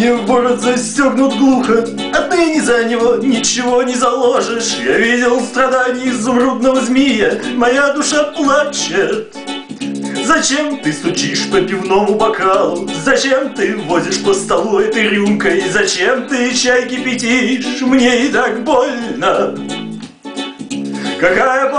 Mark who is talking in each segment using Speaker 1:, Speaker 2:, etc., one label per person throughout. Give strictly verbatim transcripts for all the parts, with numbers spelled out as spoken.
Speaker 1: Ремни в бород застегнут глухо, отныне за него ничего не заложишь. Я видел страдания изумрудного змея, моя душа плачет. Зачем ты стучишь по пивному бокалу? Зачем ты возишь по столу этой рюмкой? Зачем ты чай кипятишь? Мне и так больно. Какая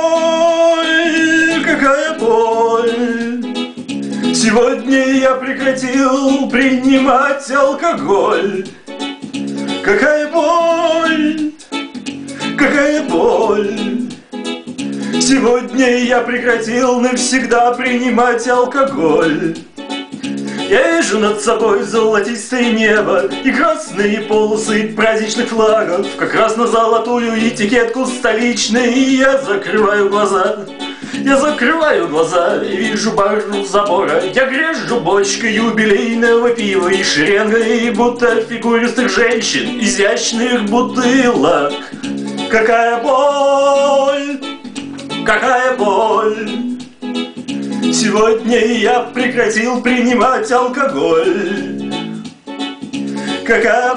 Speaker 1: боль, какая боль. Сегодня я прекратил принимать алкоголь. Какая боль, какая боль. Сегодня я прекратил навсегда принимать алкоголь. Я вижу над собой золотистое небо и красные полосы праздничных флагов, как раз на золотую этикетку столичной. И я закрываю глаза, я закрываю глаза и вижу баржу забора. Я грежу бочкой юбилейного пива и шеренгой будто фигуристых женщин, изящных бутылок. Какая боль, какая боль. Сегодня я прекратил принимать алкоголь. Какая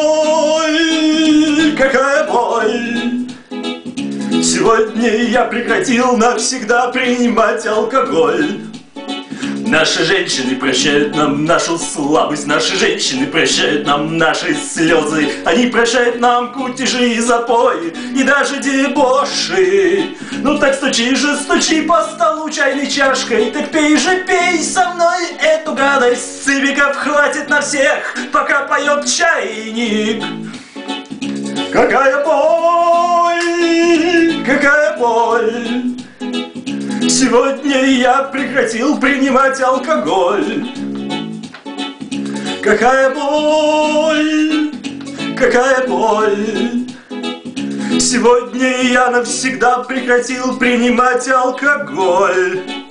Speaker 1: боль, какая боль. Сегодня я прекратил навсегда принимать алкоголь. Наши женщины прощают нам нашу слабость, наши женщины прощают нам наши слезы, они прощают нам кутежи и запои, и даже дебоши. Ну так стучи же, стучи по столу чайной чашкой, так пей же, пей со мной эту гадость. Цивиков хватит на всех, пока поет чайник. Какая боль, какая боль. Сегодня я прекратил принимать алкоголь. Какая боль, какая боль. Сегодня я навсегда прекратил принимать алкоголь.